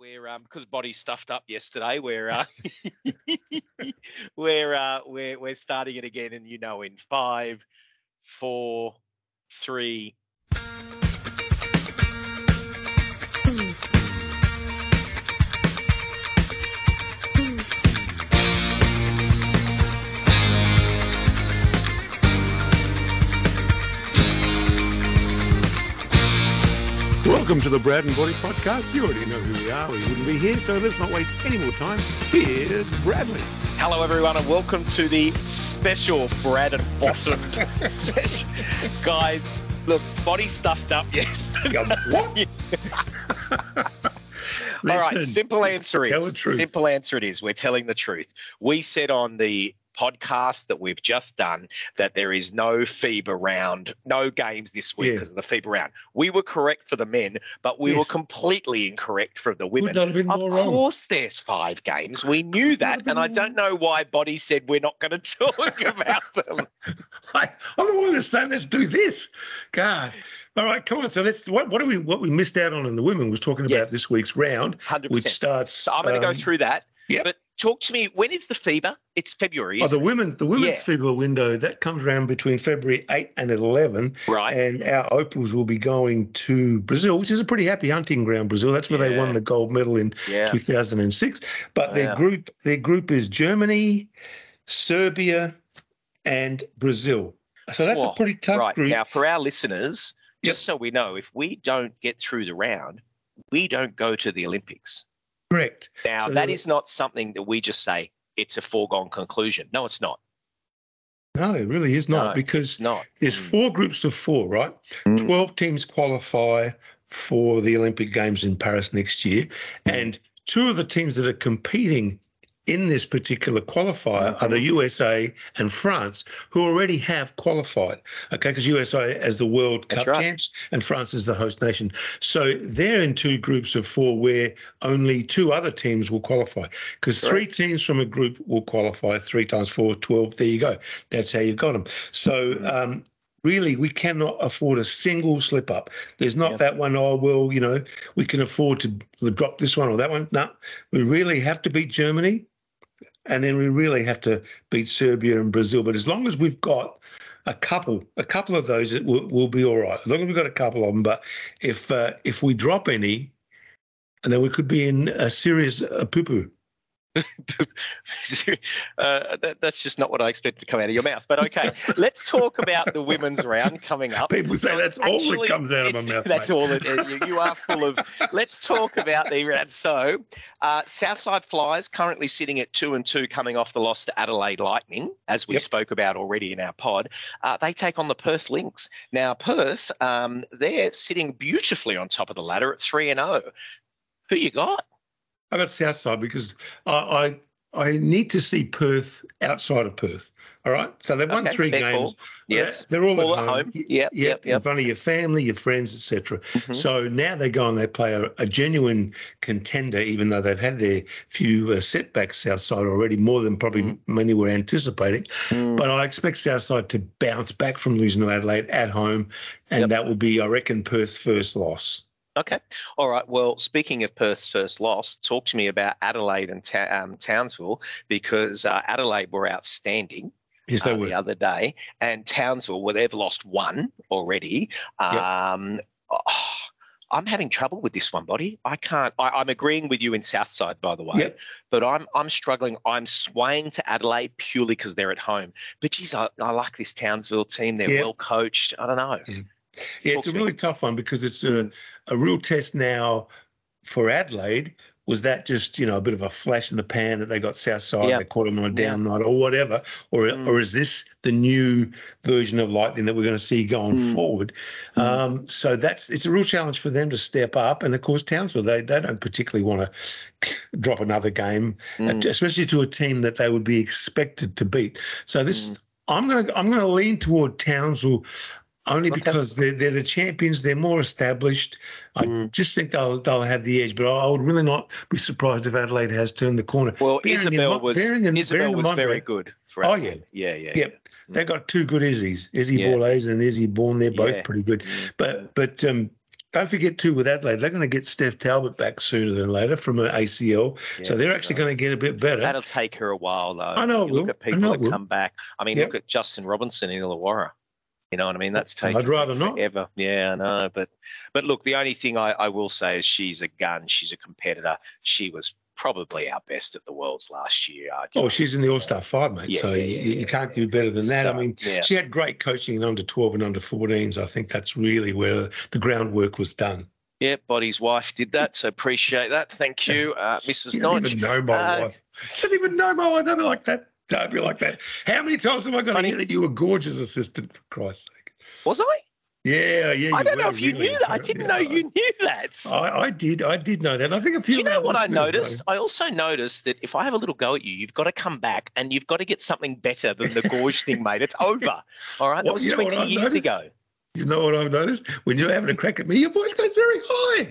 We're because Body stuffed up yesterday. We're starting it again, and in 5, 4, 3. Welcome to the Brad and Body Podcast. You already know who we are. We wouldn't be here, so let's not waste any more time. Here's Bradley. Hello, everyone, and welcome to the special Brad and Bottom special. Guys, look, Body stuffed up yesterday. What? All right, simple answer it is we're telling the truth. We said on the podcast that we've just done that there is no FIBA round, no games this week because of the FIBA round. We were correct for the men, but we were completely incorrect for the women. Of course there's 5 games. We knew that, and I don't know why Body said we're not going to talk about them. I'm the one that's saying let's do this. God. All right, come on. So let's what we missed out on in the women was talking about this week's round, 100%. which starts. So I'm going to go through that. Yeah. But talk to me. When is the FIBA? It's February. The women's FIBA window that comes around between February 8 and 11. Right. And our Opals will be going to Brazil, which is a pretty happy hunting ground. Brazil. That's where they won the gold medal in 2006. But their group is Germany, Serbia, and Brazil. So that's a pretty tough group. Now, for our listeners, just so we know, if we don't get through the round, we don't go to the Olympics. Correct. Now, that is not something that we just say it's a foregone conclusion. No, it's not. No, it really is not, because there's 4 groups of 4, right? 12 teams qualify for the Olympic Games in Paris next year, and 2 of the teams that are competing in this particular qualifier are the USA and France, who already have qualified, okay, because USA as the World Cup champs and France is the host nation. So they're in 2 groups of 4 where only 2 other teams will qualify, because 3 teams from a group will qualify 3 times 4, 12. There you go. That's how you've got them. So really, we cannot afford a single slip up. There's not that one, we can afford to drop this one or that one. No, we really have to beat Germany. And then we really have to beat Serbia and Brazil. But as long as we've got a couple of those, we'll be all right. As long as we've got a couple of them. But if we drop any, and then we could be in a serious poo-poo. That's just not what I expected to come out of your mouth. But okay, let's talk about the women's round coming up. People say that's all that comes out of my mouth. That's all it is. You are full of. Let's talk about the round. So, Southside Flyers currently sitting at 2-2, coming off the loss to Adelaide Lightning, as we spoke about already in our pod. They take on the Perth Lynx. Now, Perth, they're sitting beautifully on top of the ladder at 3-0. Who you got? I got Southside because I need to see Perth outside of Perth. All right, so they've won 3 games. Cool. Yes, they're all at home. Yep. In front of your family, your friends, etc. So now they go and they play a genuine contender, even though they've had their few setbacks. Southside already, more than probably many were anticipating. But I expect Southside to bounce back from losing to Adelaide at home, and that will be, I reckon, Perth's first loss. Okay. All right. Well, speaking of Perth's first loss, talk to me about Adelaide and Townsville, because Adelaide were outstanding the other day, and Townsville, they've lost 1 already. I'm having trouble with this one, Body. I can't. I'm agreeing with you in Southside, by the way, but I'm struggling. I'm swaying to Adelaide purely because they're at home. But geez, I like this Townsville team. They're well coached. I don't know. Yeah, it's a really tough one because it's a real test now for Adelaide. Was that just, a bit of a flash in the pan that they got Southside, they caught them on a down night or whatever, or is this the new version of Lightning that we're going to see going forward? So it's a real challenge for them to step up. And, of course, Townsville, they don't particularly want to drop another game, especially to a team that they would be expected to beat. So I'm going to lean toward Townsville. Only because they're the champions, they're more established. I just think they'll have the edge, but I would really not be surprised if Adelaide has turned the corner. Well, Isabel was very good for Adelaide. Yeah. They've got 2 good Izzies, Izzy Borlase and Izzy Bourne. They're both pretty good. But don't forget too with Adelaide, they're going to get Steph Talbot back sooner than later from an ACL, so they're actually going to get a bit better. That'll take her a while, though. I know it will. Look at people that come back. I mean, look at Justin Robinson in Illawarra. You know what I mean? That's taking I'd rather forever. not. Yeah, I know. But look, the only thing I will say is she's a gun. She's a competitor. She was probably our best at the Worlds last year. Oh, she's in the All-Star 5, mate. You can't do better than that. I mean, she had great coaching in under 12 and under 14s. I think that's really where the groundwork was done. Yeah, Boddy's wife did that, so appreciate that. Thank you, Mrs. You Nodge. don't even know my wife. I don't even know my wife. Don't be like that. Don't be like that. How many times have I got to hear that you were a gorgeous assistant, for Christ's sake? Was I? Yeah. I don't know if you knew that. I didn't know you knew that. I did know that. I think a few. Do you know what I noticed? I also noticed that if I have a little go at you, you've got to come back and you've got to get something better than the gorge thing, mate. It's over. All right, that was 20 years ago. You know what I've noticed? When you're having a crack at me, your voice goes very high.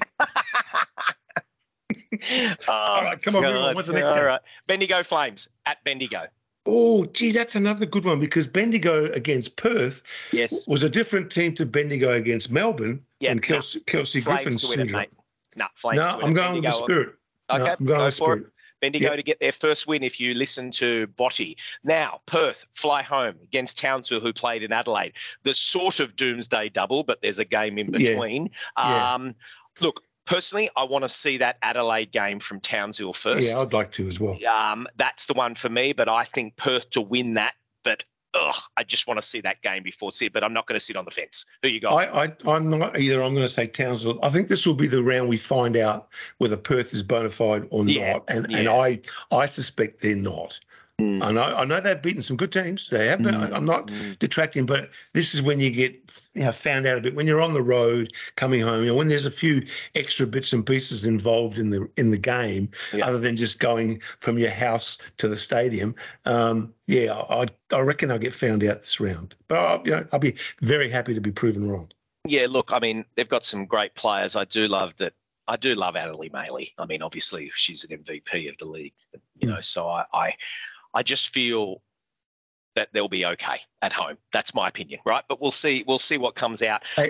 All right, come on, move on. What's the next game? All right, Bendigo Flames at Bendigo. Oh, geez, that's another good one because Bendigo against Perth was a different team to Bendigo against Melbourne and Kelsey Griffin's syndrome. Flames. No, I'm going with the Spirit. Okay, I'm going with Spirit. Bendigo to get their first win if you listen to Botty. Now, Perth fly home against Townsville, who played in Adelaide. The sort of doomsday double, but there's a game in between. Look, personally, I want to see that Adelaide game from Townsville first. Yeah, I'd like to as well. That's the one for me, but I think Perth to win that. But I just want to see that game before it. But I'm not going to sit on the fence. Who you got? I'm not either. I'm going to say Townsville. I think this will be the round we find out whether Perth is bona fide or not. And I suspect they're not. I know they've beaten some good teams. They have. I'm not detracting, but this is when you get found out a bit when you're on the road coming home. When there's a few extra bits and pieces involved in the game, other than just going from your house to the stadium. I reckon I'll get found out this round, but I'll be very happy to be proven wrong. Yeah, look, I mean, they've got some great players. I do love Adelaide Maley. I mean, obviously, she's an MVP of the league. So I just feel that they'll be okay at home. That's my opinion, right? But we'll see what comes out. Hey,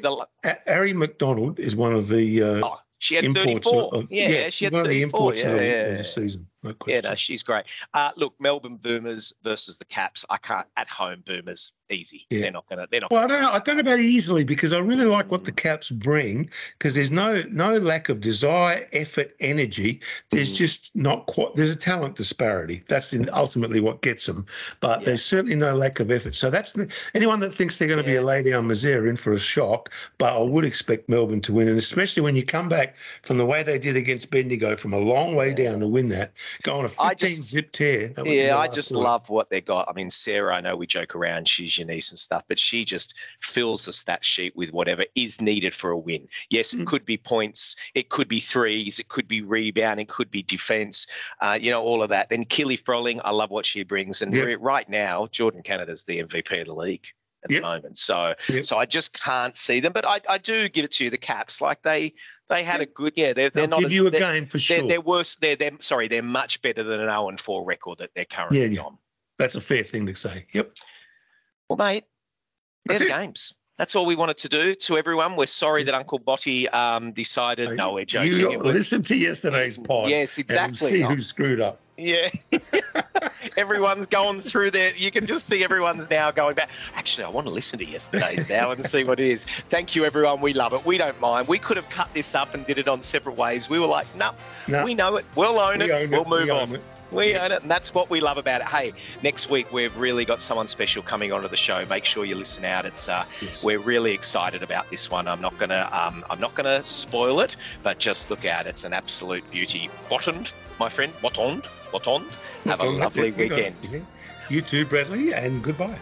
Ari McDonald is one of the she had 34. She had one 34. Of the imports of the season. No question. Yeah, no, she's great. Look, Melbourne Boomers versus the Caps. I can't at home Boomers easy. Yeah. They're not gonna. Well, I don't know about easily because I really like what the Caps bring because there's no lack of desire, effort, energy. There's just not quite. There's a talent disparity. That's ultimately what gets them. But there's certainly no lack of effort. So that's anyone that thinks they're going to be a lay down misère in for a shock. But I would expect Melbourne to win, and especially when you come back from the way they did against Bendigo from a long way down to win that. Go on a 15-zip tear. I just love what they got. I mean, Sarah, I know we joke around, she's your niece and stuff, but she just fills the stat sheet with whatever is needed for a win. Yes, it could be points, it could be threes, it could be rebound, it could be defense, all of that. Then Keely Froling, I love what she brings. And right now, Jordan Canada's the MVP of the league at the moment. So I just can't see them. But I do give it to you, the Caps, like they had a good They're not give you a game for sure. They're worse. They're much better than an 0-4 record that they're currently on. That's a fair thing to say. Yep. Well, mate, they're the games. That's all we wanted to do to everyone. We're sorry that Uncle Botty decided. No, we're joking. You listen to yesterday's pod. Yes, exactly. And see who screwed up. Yeah. Everyone's going through there. You can just see everyone now going back. Actually, I want to listen to yesterday's now and see what it is. Thank you, everyone. We love it. We don't mind. We could have cut this up and did it on separate ways. We were like, no, we know it. We'll own it. We'll move on. We own it, and that's what we love about it. Hey, next week we've really got someone special coming onto the show. Make sure you listen out. It's we're really excited about this one. I'm not gonna spoil it, but just look out. It's an absolute beauty. Botond, my friend. Botond. Have a lovely weekend. You too, Bradley, and goodbye.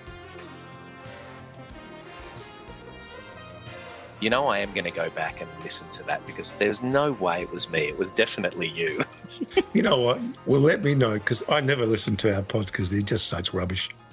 I am going to go back and listen to that because there's no way it was me. It was definitely you. You know what? Well, let me know because I never listen to our pods because they're just such rubbish.